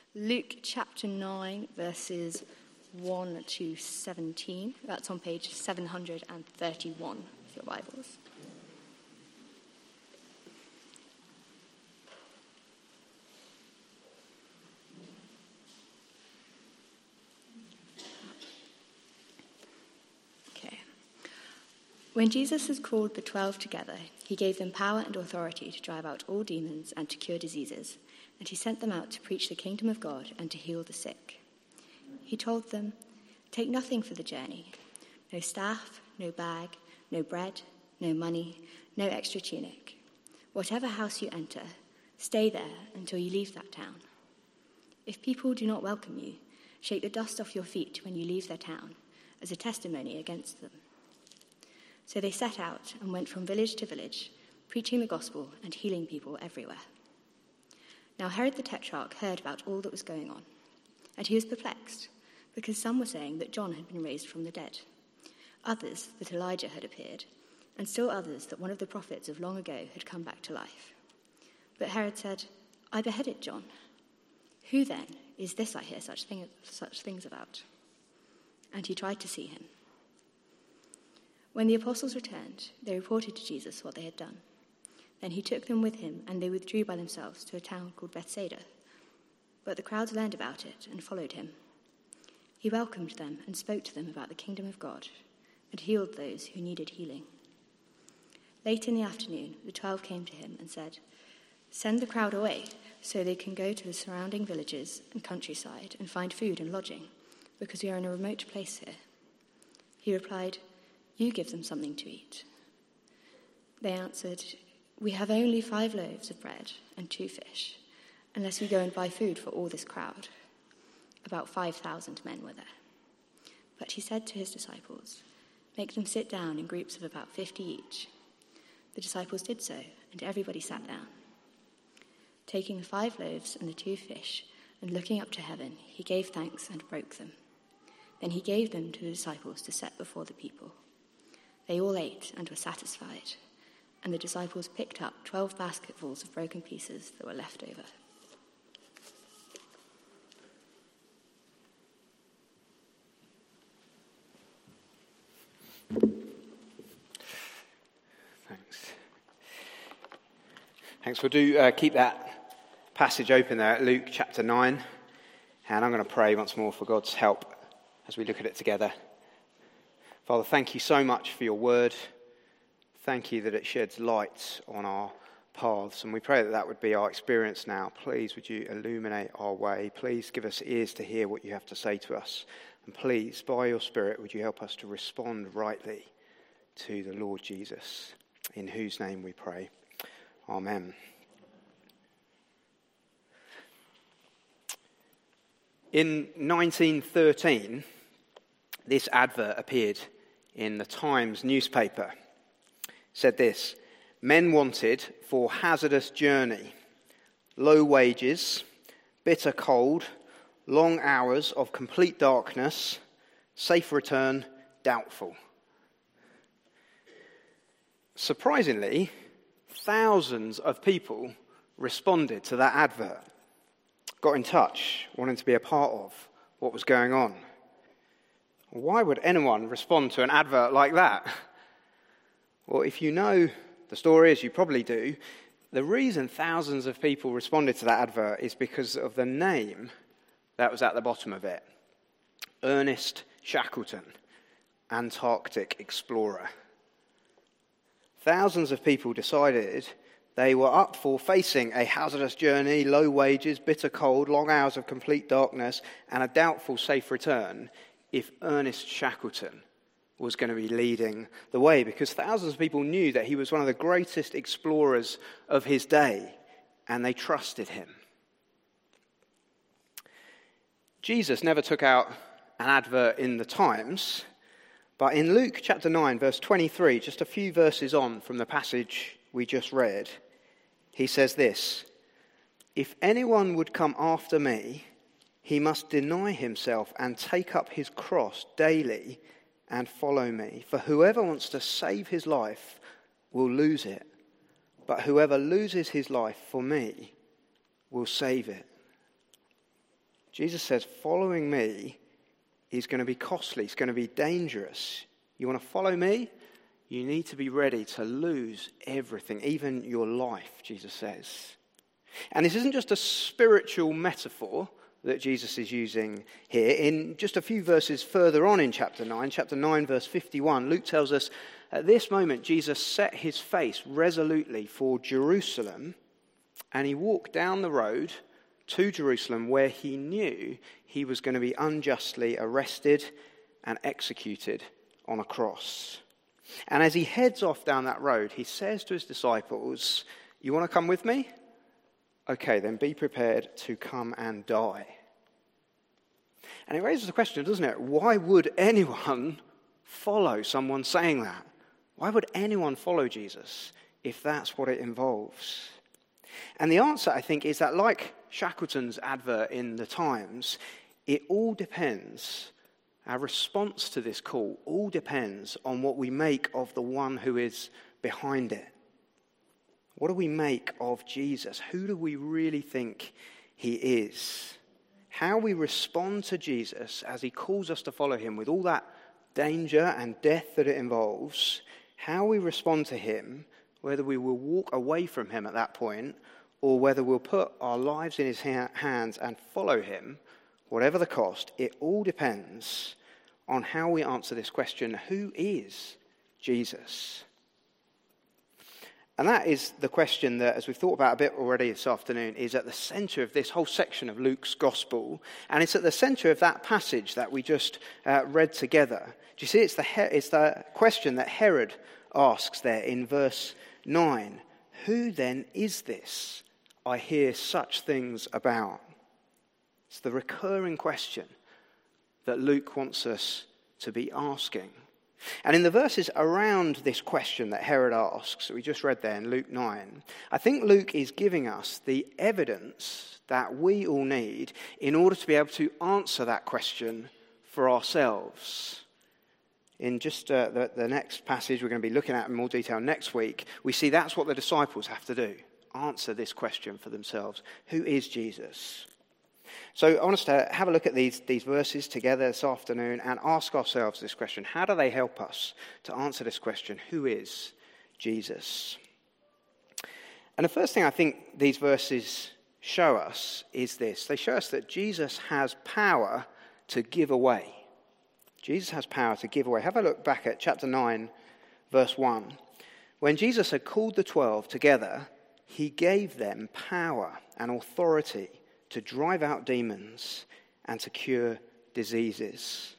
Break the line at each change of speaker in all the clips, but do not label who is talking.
Luke chapter 9, verses 1 to 17. That's on page 731 of your Bibles. When Jesus had called the 12 together, he gave them power and authority to drive out all demons and to cure diseases, and he sent them out to preach the kingdom of God and to heal the sick. He told them, "Take nothing for the journey, no staff, no bag, no bread, no money, no extra tunic. Whatever house you enter, stay there until you leave that town. If people do not welcome you, shake the dust off your feet when you leave their town, as a testimony against them." So they set out and went from village to village, preaching the gospel and healing people everywhere. Now Herod the Tetrarch heard about all that was going on, and he was perplexed, because some were saying that John had been raised from the dead, others that Elijah had appeared, and still others that one of the prophets of long ago had come back to life. But Herod said, "I beheaded John. Who then is this I hear such things about?" And he tried to see him. When the apostles returned, they reported to Jesus what they had done. Then he took them with him, and they withdrew by themselves to a town called Bethsaida. But the crowds learned about it and followed him. He welcomed them and spoke to them about the kingdom of God, and healed those who needed healing. Late in the afternoon, the 12 came to him and said, "Send the crowd away, so they can go to the surrounding villages and countryside and find food and lodging, because we are in a remote place here." He replied, "You give them something to eat." They answered, "We have only 5 loaves of bread and 2 fish, unless we go and buy food for all this crowd." About 5,000 men were there. But he said to his disciples, "Make them sit down in groups of about 50 each." The disciples did so, and everybody sat down. Taking the 5 loaves and the 2 fish, and looking up to heaven, he gave thanks and broke them. Then he gave them to the disciples to set before the people. They all ate and were satisfied, and the disciples picked up 12 basketfuls of broken pieces that were left over.
Thanks. We'll do keep that passage open there at Luke chapter 9, and I'm going to pray once more for God's help as we look at it together. Father, thank you so much for your word. Thank you that it sheds light on our paths, and we pray that that would be our experience now. Please, would you illuminate our way? Please give us ears to hear what you have to say to us. And please, by your Spirit, would you help us to respond rightly to the Lord Jesus, in whose name we pray. Amen. In 1913, this advert appeared in the Times newspaper. It said this: "Men wanted for hazardous journey, low wages, bitter cold, long hours of complete darkness, safe return doubtful." Surprisingly, thousands of people responded to that advert, got in touch, wanting to be a part of what was going on. Why would anyone respond to an advert like that? Well, if you know the story, as you probably do, the reason thousands of people responded to that advert is because of the name that was at the bottom of it: Ernest Shackleton, Antarctic explorer. Thousands of people decided they were up for facing a hazardous journey, low wages, bitter cold, long hours of complete darkness, and a doubtful safe return if Ernest Shackleton was going to be leading the way, because thousands of people knew that he was one of the greatest explorers of his day, and they trusted him. Jesus never took out an advert in the Times, but in Luke chapter 9, verse 23, just a few verses on from the passage we just read, he says this: "If anyone would come after me, he must deny himself and take up his cross daily and follow me. For whoever wants to save his life will lose it, but whoever loses his life for me will save it." Jesus says following me is going to be costly. It's going to be dangerous. You want to follow me? You need to be ready to lose everything, even your life, Jesus says. And this isn't just a spiritual metaphor that Jesus is using here. In just a few verses further on in chapter 9 verse 51, Luke tells us, at this moment Jesus set his face resolutely for Jerusalem, and he walked down the road to Jerusalem where he knew he was going to be unjustly arrested and executed on a cross. And as he heads off down that road, he says to his disciples, you want to come with me? Okay, then be prepared to come and die. And it raises the question, doesn't it? Why would anyone follow someone saying that? Why would anyone follow Jesus if that's what it involves? And the answer, I think, is that like Shackleton's advert in the Times, it all depends. Our response to this call all depends on what we make of the one who is behind it. What do we make of Jesus? Who do we really think he is? How we respond to Jesus as he calls us to follow him with all that danger and death that it involves, how we respond to him, whether we will walk away from him at that point or whether we'll put our lives in his hands and follow him, whatever the cost, it all depends on how we answer this question, who is Jesus? And that is the question that, as we've thought about a bit already this afternoon, is at the centre of this whole section of Luke's Gospel. And it's at the centre of that passage that we just read together. Do you see? It's the question that Herod asks there in verse 9. Who then is this I hear such things about? It's the recurring question that Luke wants us to be asking. And in the verses around this question that Herod asks, that we just read there in Luke 9, I think Luke is giving us the evidence that we all need in order to be able to answer that question for ourselves. In just the next passage we're going to be looking at in more detail next week, we see that's what the disciples have to do. Answer this question for themselves. Who is Jesus? So I want us to have a look at these verses together this afternoon and ask ourselves this question. How do they help us to answer this question? Who is Jesus? And the first thing I think these verses show us is this. They show us that Jesus has power to give away. Jesus has power to give away. Have a look back at chapter 9, verse 1. When Jesus had called the 12 together, he gave them power and authority to drive out demons and to cure diseases.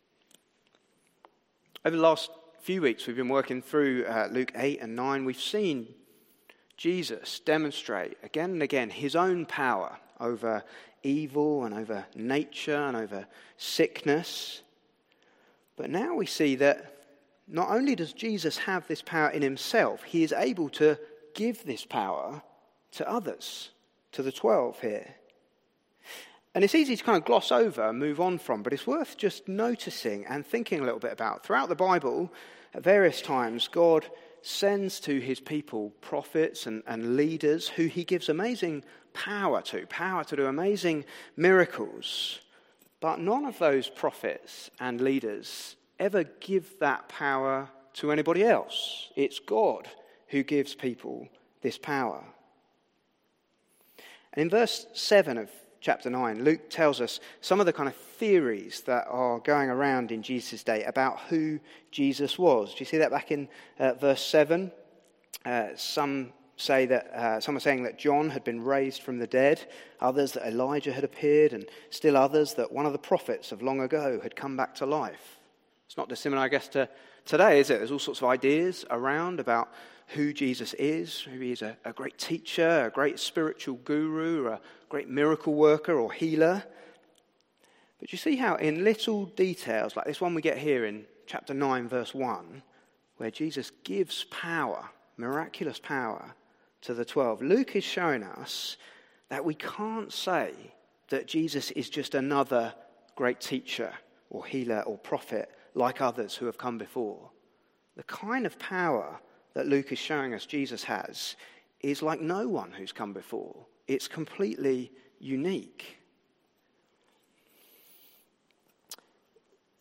Over the last few weeks, we've been working through Luke 8 and 9. We've seen Jesus demonstrate again and again his own power over evil and over nature and over sickness. But now we see that not only does Jesus have this power in himself, he is able to give this power to others, to the 12 here. And it's easy to kind of gloss over and move on from, but it's worth just noticing and thinking a little bit about. Throughout the Bible, at various times, God sends to his people prophets and leaders who he gives amazing power to do amazing miracles. But none of those prophets and leaders ever give that power to anybody else. It's God who gives people this power. And in verse 7 of chapter 9, Luke tells us some of the kind of theories that are going around in Jesus' day about who Jesus was. Do you see that back in verse 7? Some are saying that John had been raised from the dead, others that Elijah had appeared, and still others that one of the prophets of long ago had come back to life. It's not dissimilar, I guess, to today, is it? There's all sorts of ideas around about who Jesus is. Maybe he's a great teacher, a great spiritual guru, or a great miracle worker or healer. But you see how in little details, like this one we get here in chapter 9, verse 1, where Jesus gives power, miraculous power, to the 12. Luke is showing us that we can't say that Jesus is just another great teacher or healer or prophet like others who have come before. The kind of power that Luke is showing us Jesus has is like no one who's come before. It's completely unique.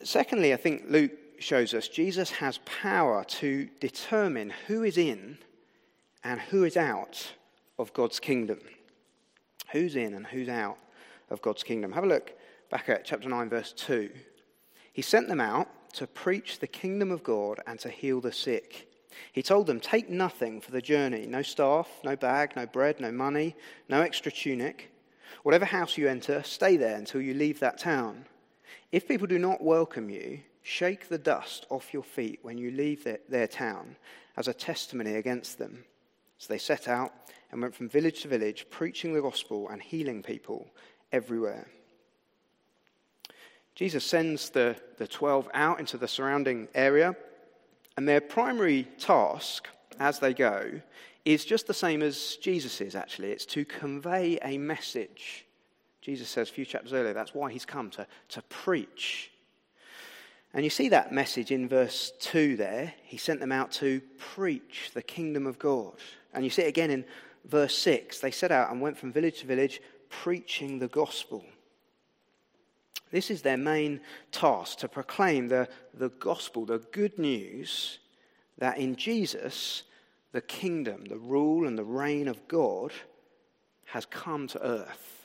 Secondly, I think Luke shows us Jesus has power to determine who is in and who is out of God's kingdom. Who's in and who's out of God's kingdom. Have a look back at chapter 9, verse 2. He sent them out to preach the kingdom of God and to heal the sick. He told them, take nothing for the journey, no staff, no bag, no bread, no money, no extra tunic. Whatever house you enter, stay there until you leave that town. If people do not welcome you, shake the dust off your feet when you leave their town as a testimony against them. So they set out and went from village to village, preaching the gospel and healing people everywhere. Jesus sends the 12 out into the surrounding area, and their primary task as they go is just the same as Jesus's, actually. It's to convey a message. Jesus says a few chapters earlier, that's why he's come, to preach. And you see that message in verse 2 there. He sent them out to preach the kingdom of God. And you see it again in verse 6. They set out and went from village to village, preaching the gospel. This is their main task, to proclaim the gospel, the good news that in Jesus, the kingdom, the rule and the reign of God has come to earth.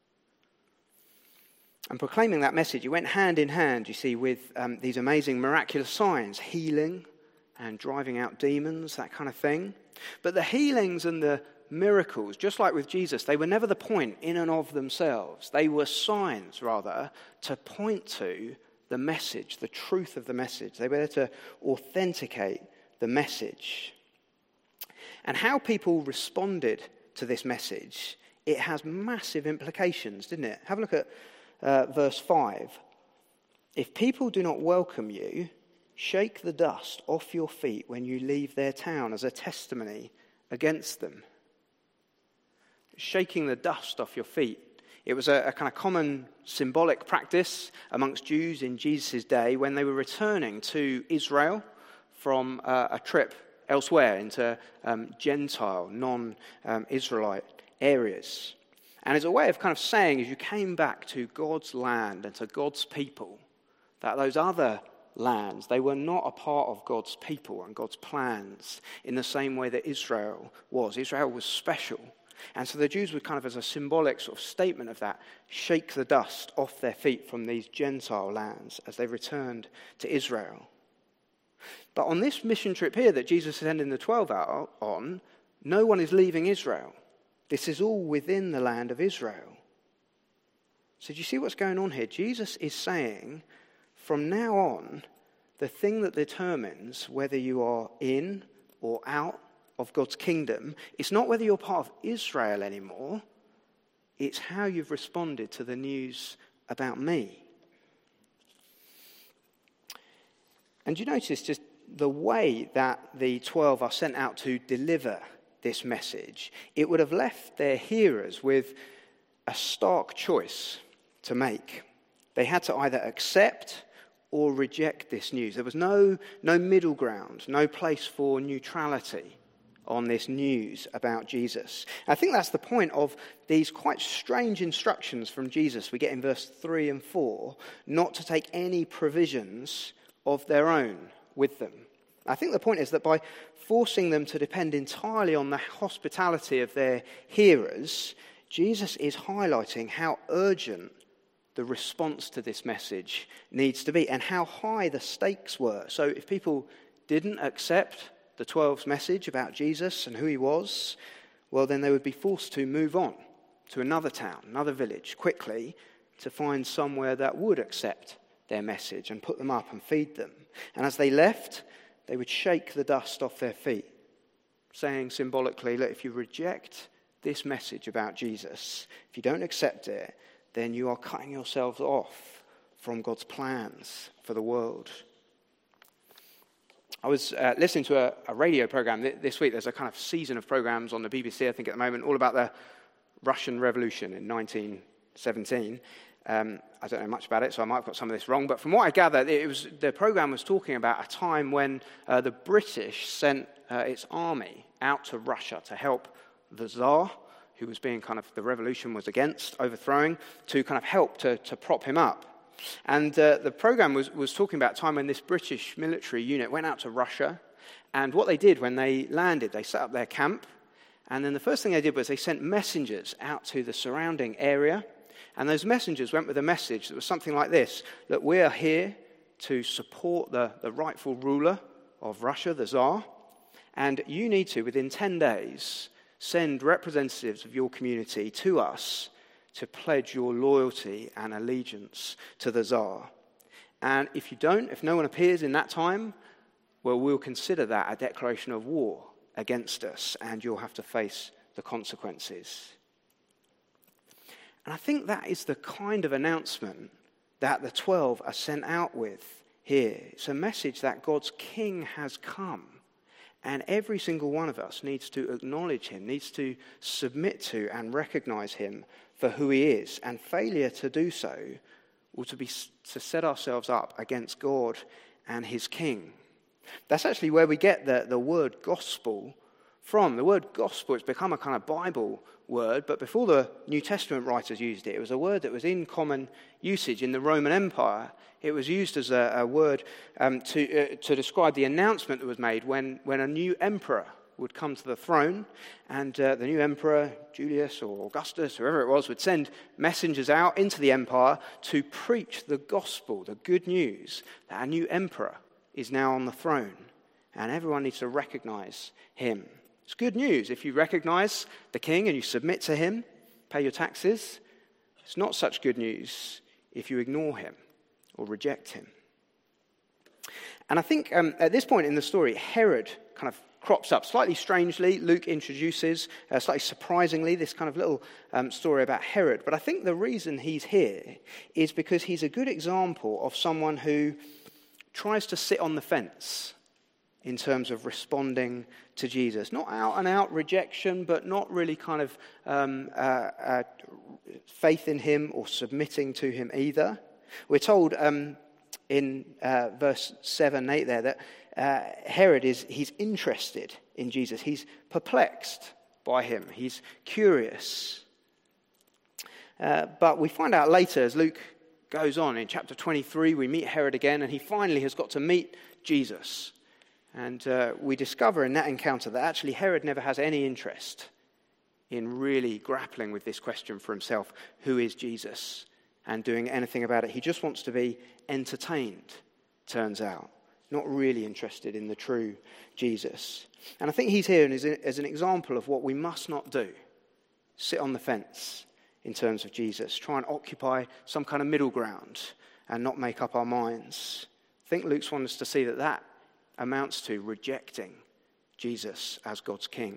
And proclaiming that message, it went hand in hand, you see, with these amazing miraculous signs, healing and driving out demons, that kind of thing. But the healings and the miracles, just like with Jesus, they were never the point in and of themselves. They were signs, rather, to point to the message, the truth of the message. They were there to authenticate the message. And how people responded to this message, it has massive implications, didn't it? Have a look at verse 5. If people do not welcome you, shake the dust off your feet when you leave their town as a testimony against them. Shaking the dust off your feet. It was a kind of common symbolic practice amongst Jews in Jesus' day when they were returning to Israel from a trip elsewhere into Gentile, non-Israelite areas. And it's a way of kind of saying, as you came back to God's land and to God's people, that those other lands, they were not a part of God's people and God's plans in the same way that Israel was. Israel was special. And so the Jews would kind of, as a symbolic sort of statement of that, shake the dust off their feet from these Gentile lands as they returned to Israel. But on this mission trip here that Jesus is sending the 12 out on, no one is leaving Israel. This is all within the land of Israel. So do you see what's going on here? Jesus is saying, from now on, the thing that determines whether you are in or out of God's kingdom, it's not whether you're part of Israel anymore, it's how you've responded to the news about me. And you notice just the way that the 12 are sent out to deliver this message, it would have left their hearers with a stark choice to make. They had to either accept or reject this news. There was no middle ground, no place for neutrality on this news about Jesus. I think that's the point of these quite strange instructions from Jesus we get in verse 3 and 4, not to take any provisions of their own with them. I think the point is that by forcing them to depend entirely on the hospitality of their hearers, Jesus is highlighting how urgent the response to this message needs to be and how high the stakes were. So if people didn't accept the 12's message about Jesus and who he was, well, then they would be forced to move on to another town, another village, quickly to find somewhere that would accept their message and put them up and feed them. And as they left, they would shake the dust off their feet, saying symbolically, look, if you reject this message about Jesus, if you don't accept it, then you are cutting yourselves off from God's plans for the world. I was listening to a radio program this week. There's a kind of season of programs on the BBC, I think, at the moment, all about the Russian Revolution in 1917. I don't know much about it, so I might have got some of this wrong. But from what I gather, the program was talking about a time when the British sent its army out to Russia to help the Tsar, who was being kind of, the revolution was against overthrowing, to kind of help to prop him up. And the program was talking about a time when this British military unit went out to Russia. And what they did when they landed, they set up their camp. And then the first thing they did was they sent messengers out to the surrounding area. And those messengers went with a message that was something like this: that we are here to support the rightful ruler of Russia, the Tsar. And you need to, within 10 days, send representatives of your community to us to pledge your loyalty and allegiance to the Tsar. And if you don't, if no one appears in that time, well, we'll consider that a declaration of war against us, and you'll have to face the consequences. And I think that is the kind of announcement that the 12 are sent out with here. It's a message that God's King has come. And every single one of us needs to acknowledge him, needs to submit to and recognize him for who he is. And failure to do so will to set ourselves up against God and his King. That's actually where we get the word gospel from. The word gospel, it's become a kind of Bible word, but before the New Testament writers used it, it was a word that was in common usage in the Roman Empire. It was used as a word to describe the announcement that was made when a new emperor would come to the throne, and the new emperor, Julius or Augustus, whoever it was, would send messengers out into the empire to preach the gospel, the good news that a new emperor is now on the throne, and everyone needs to recognize him. It's good news if you recognize the king and you submit to him, pay your taxes. It's not such good news if you ignore him or reject him. And I think at this point in the story, Herod kind of crops up slightly strangely. Luke introduces, slightly surprisingly, this kind of little story about Herod. But I think the reason he's here is because he's a good example of someone who tries to sit on the fence in terms of responding to Jesus. Not out and out rejection, but not really kind of faith in him or submitting to him either. We're told in verse 7 and 8 there that Herod he's interested in Jesus. He's perplexed by him. He's curious. But we find out later, as Luke goes on, in chapter 23, we meet Herod again, and he finally has got to meet Jesus. And we discover in that encounter that actually Herod never has any interest in really grappling with this question for himself: who is Jesus? And doing anything about it. He just wants to be entertained, turns out. Not really interested in the true Jesus. And I think he's here as an example of what we must not do. Sit on the fence in terms of Jesus. Try and occupy some kind of middle ground and not make up our minds. I think Luke's wants us to see that amounts to rejecting Jesus as God's King.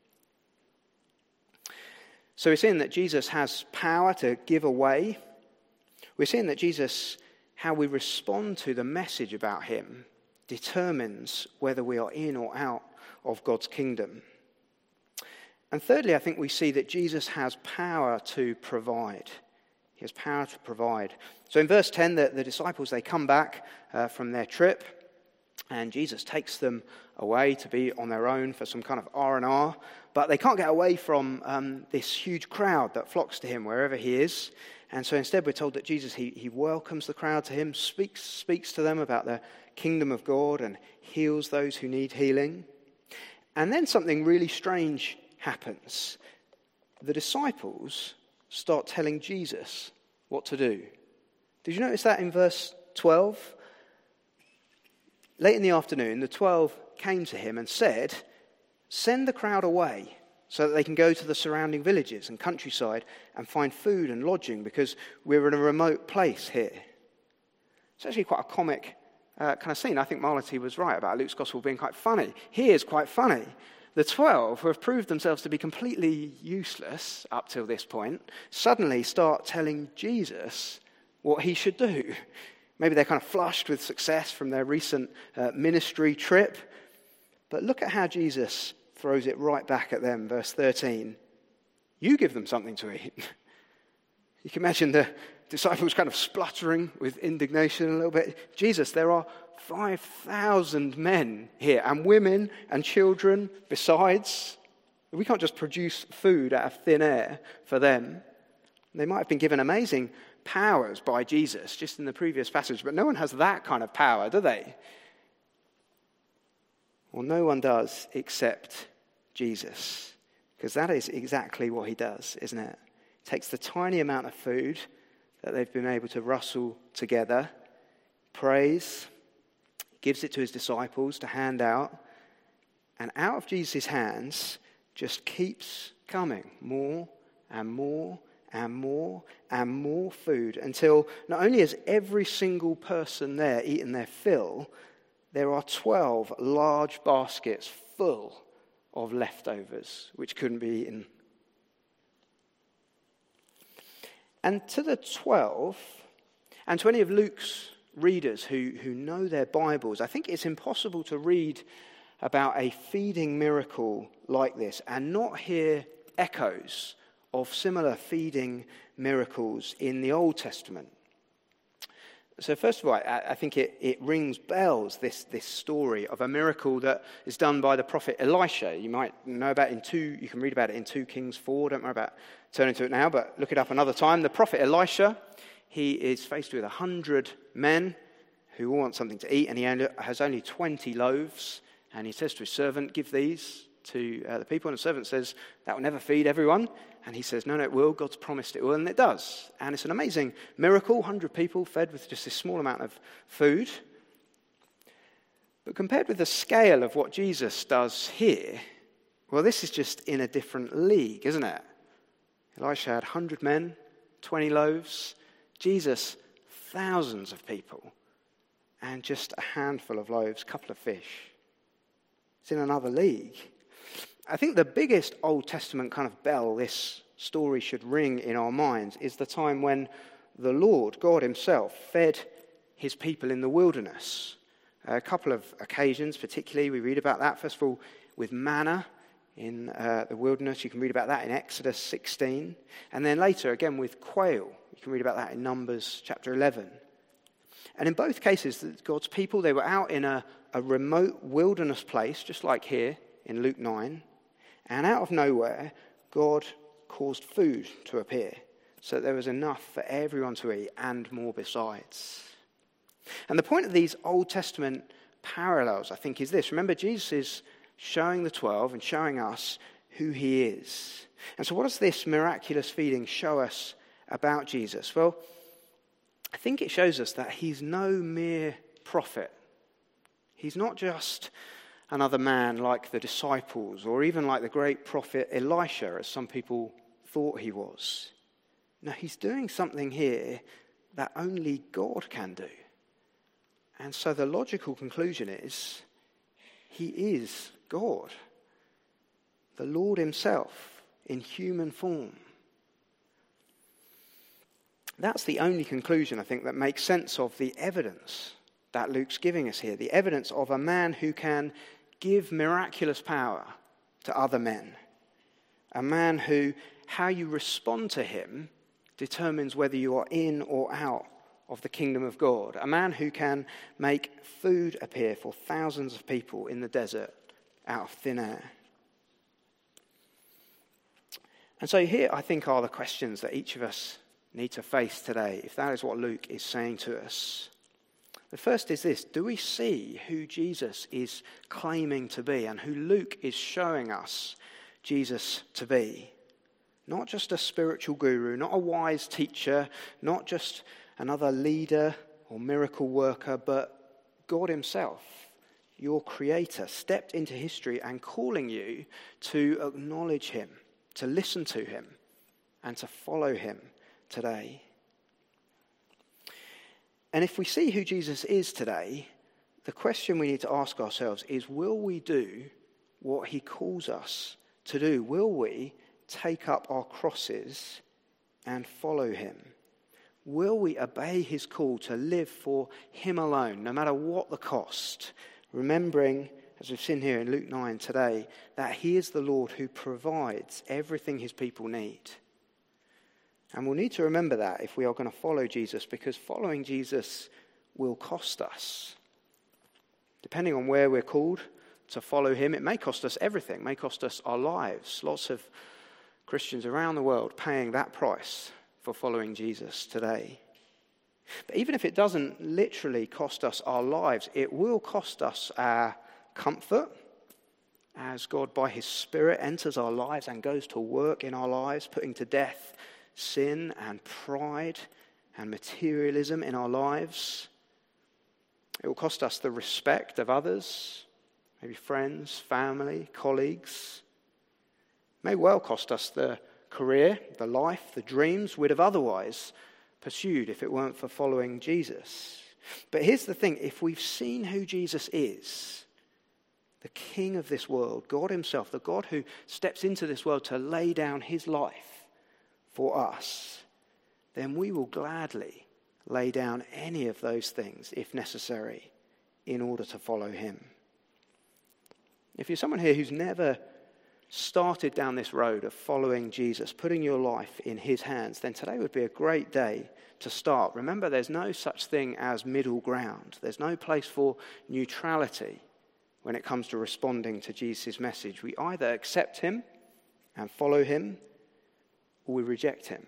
So we're seeing that Jesus has power to give away. We're seeing that Jesus, how we respond to the message about him, determines whether we are in or out of God's kingdom. And thirdly, I think we see that Jesus has power to provide. He has power to provide. So in verse 10, the disciples, they come back from their trip, and Jesus takes them away to be on their own for some kind of R&R. But they can't get away from this huge crowd that flocks to him wherever he is. And so instead we're told that Jesus, he welcomes the crowd to him, speaks to them about the kingdom of God and heals those who need healing. And then something really strange happens. The disciples start telling Jesus what to do. Did you notice that in verse 12? Late in the afternoon, the 12 came to him and said, "Send the crowd away so that they can go to the surrounding villages and countryside and find food and lodging, because we're in a remote place here." It's actually quite a comic kind of scene. I think Marlety was right about Luke's gospel being quite funny. Here's quite funny. The 12, who have proved themselves to be completely useless up till this point, suddenly start telling Jesus what he should do. Maybe they're kind of flushed with success from their recent ministry trip. But look at how Jesus throws it right back at them. Verse 13. You give them something to eat. You can imagine the disciples kind of spluttering with indignation a little bit. Jesus, there are 5,000 men here, and women and children besides. We can't just produce food out of thin air for them. They might have been given amazing powers by Jesus, just in the previous passage, but no one has that kind of power, do they? Well, no one does except Jesus, because that is exactly what he does, isn't it? He takes the tiny amount of food that they've been able to rustle together, prays, gives it to his disciples to hand out, and out of Jesus' hands just keeps coming more and more and more and more food, until not only has every single person there eaten their fill, there are 12 large baskets full of leftovers which couldn't be eaten. And to the 12, and to any of Luke's readers who know their Bibles, I think it's impossible to read about a feeding miracle like this and not hear echoes of similar feeding miracles in the Old Testament. So first of all, I think it rings bells, this story of a miracle that is done by the prophet Elisha. You might know about you can read about it in 2 Kings 4. Don't worry about turning to it now, but look it up another time. The prophet Elisha, he is faced with 100 men who all want something to eat, and he has only 20 loaves, and he says to his servant, give these to the people, and the servant says, that will never feed everyone. And he says, no, it will. God's promised it will, and it does. And it's an amazing miracle, 100 people fed with just this small amount of food. But compared with the scale of what Jesus does here, well, this is just in a different league, isn't it? Elisha had 100 men, 20 loaves. Jesus, thousands of people, and just a handful of loaves, a couple of fish. It's in another league. I think the biggest Old Testament kind of bell this story should ring in our minds is the time when the Lord, God himself, fed his people in the wilderness. A couple of occasions, particularly, we read about that. First of all, with manna in the wilderness. You can read about that in Exodus 16. And then later, again, with quail. You can read about that in Numbers chapter 11. And in both cases, God's people, they were out in a remote wilderness place, just like here in Luke 9. And out of nowhere, God caused food to appear, so that there was enough for everyone to eat and more besides. And the point of these Old Testament parallels, I think, is this. Remember, Jesus is showing the 12 and showing us who he is. And so what does this miraculous feeding show us about Jesus? Well, I think it shows us that he's no mere prophet. He's not just another man like the disciples or even like the great prophet Elisha, as some people thought he was. No, he's doing something here that only God can do. And so the logical conclusion is he is God, the Lord himself in human form. That's the only conclusion, I think, that makes sense of the evidence that Luke's giving us here, the evidence of a man who can give miraculous power to other men, a man who, how you respond to him determines whether you are in or out of the kingdom of God, a man who can make food appear for thousands of people in the desert out of thin air. And so here, I think, are the questions that each of us need to face today, if that is what Luke is saying to us. The first is this: do we see who Jesus is claiming to be and who Luke is showing us Jesus to be? Not just a spiritual guru, not a wise teacher, not just another leader or miracle worker, but God himself, your creator, stepped into history and calling you to acknowledge him, to listen to him, and to follow him today. And if we see who Jesus is today, the question we need to ask ourselves is, will we do what he calls us to do? Will we take up our crosses and follow him? Will we obey his call to live for him alone, no matter what the cost? Remembering, as we've seen here in Luke 9 today, that he is the Lord who provides everything his people need. And we'll need to remember that if we are going to follow Jesus, because following Jesus will cost us. Depending on where we're called to follow him, it may cost us everything. It may cost us our lives. Lots of Christians around the world paying that price for following Jesus today. But even if it doesn't literally cost us our lives, it will cost us our comfort as God, by his Spirit, enters our lives and goes to work in our lives, putting to death sin and pride and materialism in our lives. It will cost us the respect of others, maybe friends, family, colleagues. It may well cost us the career, the life, the dreams we'd have otherwise pursued if it weren't for following Jesus. But here's the thing, if we've seen who Jesus is, the King of this world, God himself, the God who steps into this world to lay down his life for us, then we will gladly lay down any of those things, if necessary, in order to follow him. If you're someone here who's never started down this road of following Jesus, putting your life in his hands, then today would be a great day to start. Remember, there's no such thing as middle ground. There's no place for neutrality when it comes to responding to Jesus' message. We either accept him and follow him, or we reject him.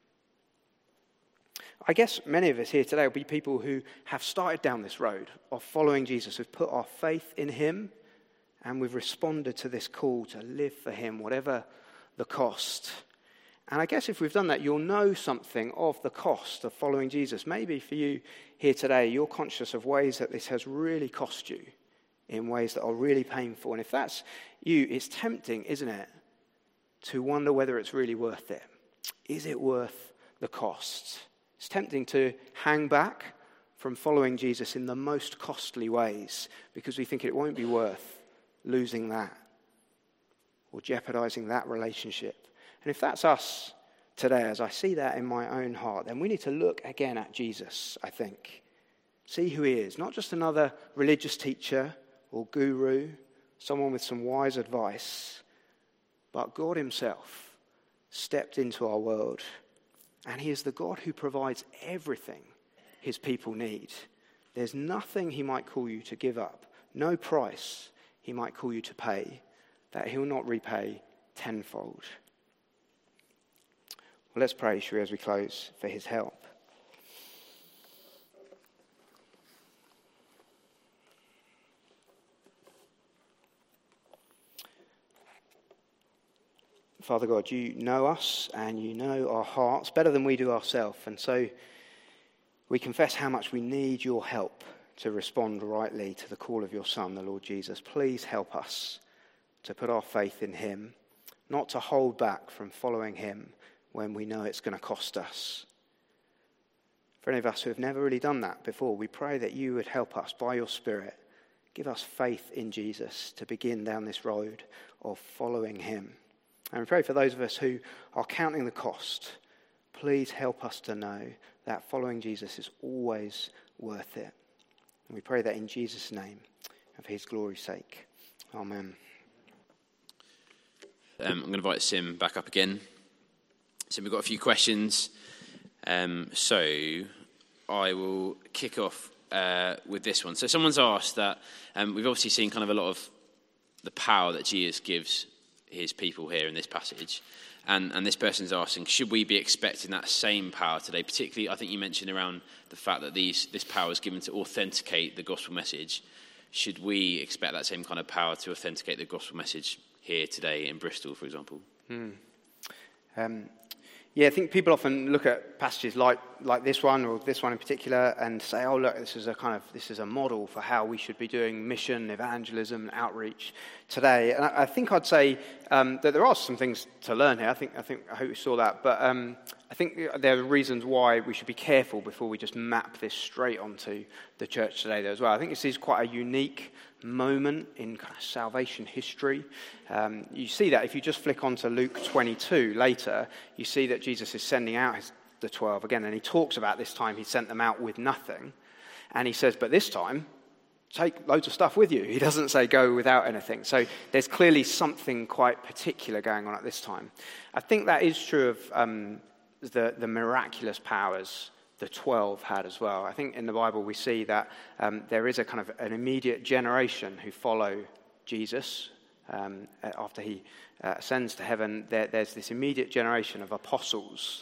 I guess many of us here today will be people who have started down this road of following Jesus, who've put our faith in him, and we've responded to this call to live for him, whatever the cost. And I guess if we've done that, you'll know something of the cost of following Jesus. Maybe for you here today, you're conscious of ways that this has really cost you, in ways that are really painful. And if that's you, it's tempting, isn't it, to wonder whether it's really worth it. Is it worth the cost? It's tempting to hang back from following Jesus in the most costly ways because we think it won't be worth losing that or jeopardizing that relationship. And if that's us today, as I see that in my own heart, then we need to look again at Jesus, I think. See who he is, not just another religious teacher or guru, someone with some wise advice, but God himself stepped into our world. And he is the God who provides everything his people need. There's nothing he might call you to give up, no price he might call you to pay, that he'll not repay tenfold. Well, let's pray, shall we, as we close, for his help. Father God, you know us and you know our hearts better than we do ourselves. And so we confess how much we need your help to respond rightly to the call of your Son, the Lord Jesus. Please help us to put our faith in him, not to hold back from following him when we know it's going to cost us. For any of us who have never really done that before, we pray that you would help us by your Spirit. Give us faith in Jesus to begin down this road of following him. And we pray for those of us who are counting the cost. Please help us to know that following Jesus is always worth it. And we pray that in Jesus' name and for his glory's sake. Amen.
I'm going to invite Sim back up again. Sim, we've got a few questions. So I will kick off with this one. So someone's asked that we've obviously seen kind of a lot of the power that Jesus gives his people here in this passage. And this person's asking, should we be expecting that same power today? Particularly, I think you mentioned around the fact that this power is given to authenticate the gospel message. Should we expect that same kind of power to authenticate the gospel message here today in Bristol, for example?
Yeah, I think people often look at passages like this one or this one in particular and say, oh, look, this is a model for how we should be doing mission, evangelism, and outreach today. And I think I'd say that there are some things to learn here. I hope you saw that. But I think there are reasons why we should be careful before we just map this straight onto the church today there as well. I think this is quite a unique moment in kind of salvation history. You see that if you just flick on to Luke 22 later, you see that Jesus is sending out the 12 again, and he talks about this time he sent them out with nothing, and he says, but this time, take loads of stuff with you. He doesn't say go without anything. So there's clearly something quite particular going on at this time. I think that is true of the miraculous powers the 12 had as well. I think in the Bible we see that there is a kind of an immediate generation who follow Jesus after he ascends to heaven. There's this immediate generation of apostles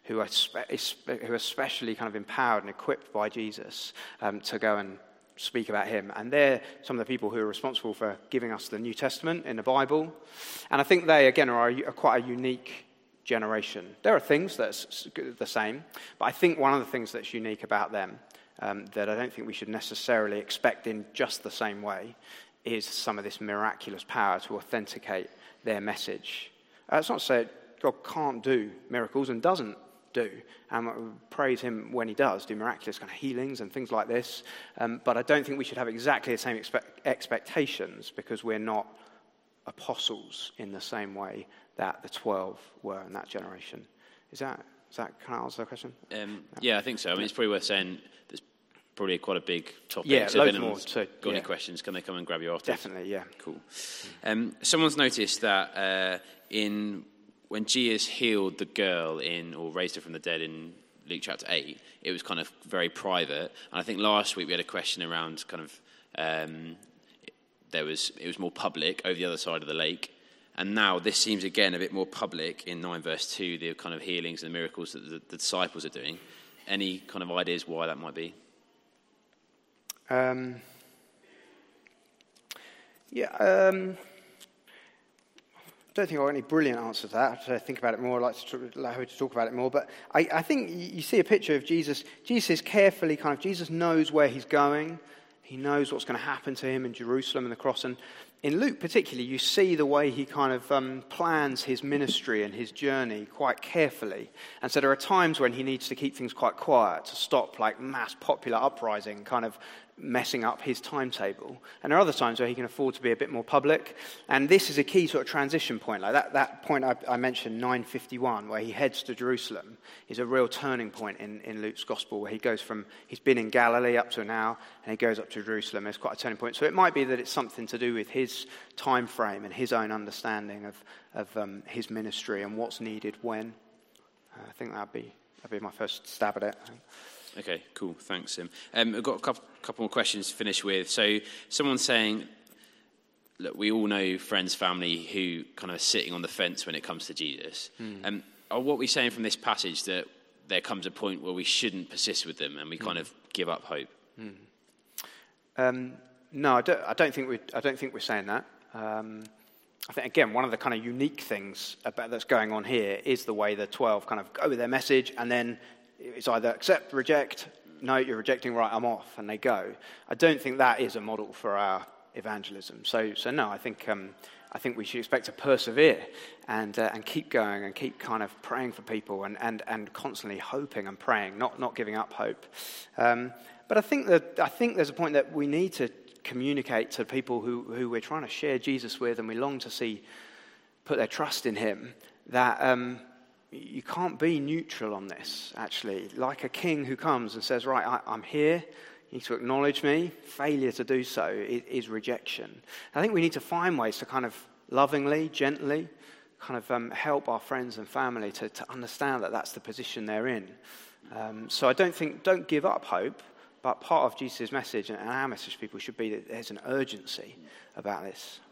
who are especially kind of empowered and equipped by Jesus to go and speak about him. And they're some of the people who are responsible for giving us the New Testament in the Bible. And I think they, again, are quite a unique generation. There are things that's the same, but I think one of the things that's unique about them that I don't think we should necessarily expect in just the same way is some of this miraculous power to authenticate their message. It's not to say God can't do miracles and doesn't do, and praise him when he does do miraculous kind of healings and things like this, but I don't think we should have exactly the same expectations, because we're not apostles in the same way that the 12 were in that generation. Can I answer the question?
Yeah, I think so. I mean, it's probably worth saying there's probably quite a big topic.
Yeah,
so
loads
if anyone's
more.
got any questions, can they come and grab you after?
Definitely, yeah.
Cool. Someone's noticed that when Jesus healed the girl or raised her from the dead in Luke chapter 8, it was kind of very private. And I think last week we had a question around kind of it was more public over the other side of the lake. And now this seems again a bit more public in 9 verse 2, the kind of healings and the miracles that the disciples are doing. Any kind of ideas why that might be?
I don't think I've got any brilliant answers to that. I have to think about it more. I'd like to talk about it more. But I think you see a picture of Jesus. Jesus is carefully Jesus knows where he's going. He knows what's going to happen to him in Jerusalem and the cross. And in Luke particularly, you see the way he kind of plans his ministry and his journey quite carefully. And so there are times when he needs to keep things quite quiet to stop mass popular uprising kind of messing up his timetable. And there are other times where he can afford to be a bit more public. And this is a key sort of transition point. Like that point I mentioned, 9:51, where he heads to Jerusalem, is a real turning point in Luke's gospel, where he's been in Galilee up to now, and he goes up to Jerusalem. It's quite a turning point. So it might be that it's something to do with his time frame and his own understanding of his ministry and what's needed when. I think that'd be my first stab at it.
Okay, cool. Thanks, Sim. I've got a couple more questions to finish with. So someone's saying, look, we all know friends, family who kind of are sitting on the fence when it comes to Jesus. Are what we're saying from this passage that there comes a point where we shouldn't persist with them and we kind of give up hope?
No, I don't think we're saying that. I think, again, one of the kind of unique things that's going on here is the way the 12 kind of go with their message, and then it's either accept, reject, no, you're rejecting, right, I'm off, and they go. I don't think that is a model for our evangelism. So no, I think we should expect to persevere and keep going and keep kind of praying for people and constantly hoping and praying, not giving up hope. But I think there's a point that we need to communicate to people who we're trying to share Jesus with and we long to see put their trust in him, that you can't be neutral on this, actually. Like a king who comes and says, right, I'm here, you need to acknowledge me. Failure to do so is rejection. I think we need to find ways to kind of lovingly, gently, kind of help our friends and family to understand that that's the position they're in. So I don't give up hope, but part of Jesus' message and our message to people should be that there's an urgency about this.